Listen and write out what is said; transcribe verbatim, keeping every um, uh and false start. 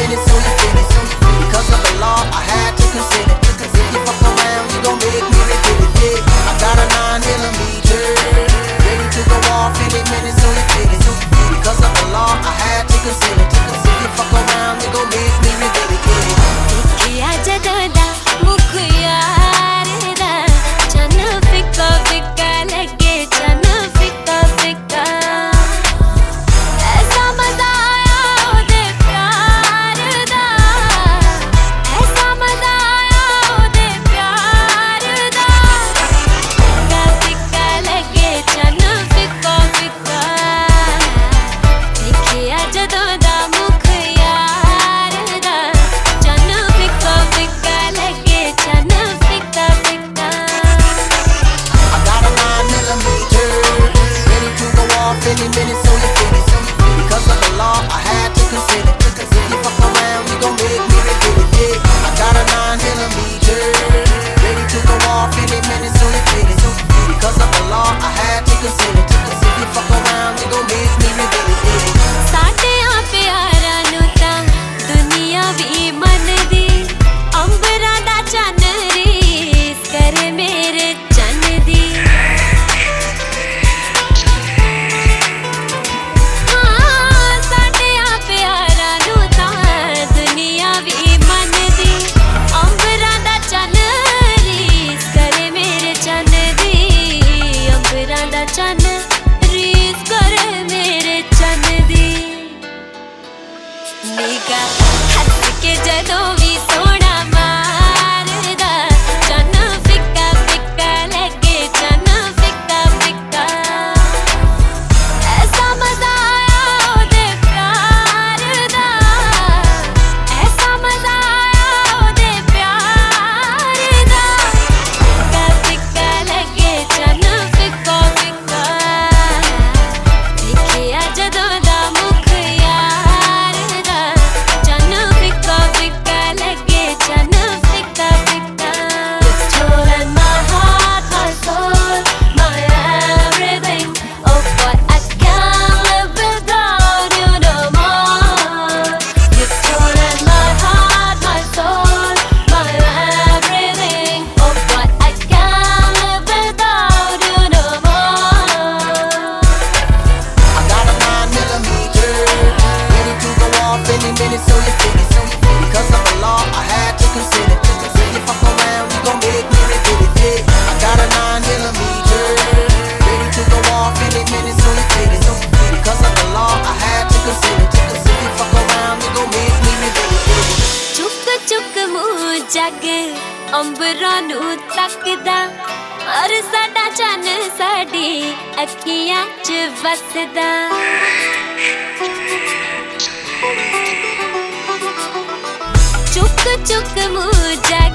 minutes so you feel it. Because of the law, I had to consider. Cause if you fuck around, you gon' make me regret it. Yeah, I got a nine millimeter, ready to go off any minute so you feel it. Because of the law, I had to consider. Cause if you fuck around, you gon' make me regret it. देखिया जदोदा मुख यार दा चन फिका फिका लगे चन फिका फिका ऐसा मजा आया ओदे प्यार दा ऐसा मजा आया ओदे प्यार दा फिका फिका लगे चन फिका फिका देखिया जदोदा मुख यार दा चन फिका फिका लगे चन फिका फिका I got a nine millimeter, ready to go off any minute so you feel it. Because of the law, I had to consider. Cause if you fuck around, you gon' make me regret it. Yeah, I got a nine millimeter, ready to go off any minute so you feel it. Because of the law, I had to consider. Cause if you fuck around, you gon' make me regret it. Yeah. साडे आ प्यारा नु तां दुनिया भी मनदी अंबरां दा चन्न रीस करे मेरे चन्न दी हाँ साडे आ प्यारा नु तां दुनिया भी मनदी अंबरां दा चन्न रीस करे मेरे चन्न दी अंबरां दा चन्न रीस करे मेरे चन्न दी निगा हंस के जदों भी सोना मारदा चन फिका फिका लगे चन फिका फिका ऐसा मजा आया ओदे प्यार दा ऐसा मजा आया ओदे प्यार दा फिका फिका लगे चन फिका फिका देखिया जदों दा मुख यार दा चन फिका फिका लगे चन फिका फिका You've stolen my heart, my soul, my everything. Oh boy, I can't live without you no more. You've stolen my heart, my soul, my everything. Oh boy, I can't live without you no more. I got a nine millimeter, ready to go off any minute so you feel it. Because of the law, I had to consider. Cause if you fuck around, you gon' make me regret it. Yeah, I got a nine millimeter, ready to go off any minute so you feel it. Because of the law, I had to consider. Cause if you fuck around, you gon' make me regret it. Yeah. चुक चुक मुँह जग अंबरां नू तकदा और साडा चन्न साडी अखियां च वसदा चुक चुक मुँह जग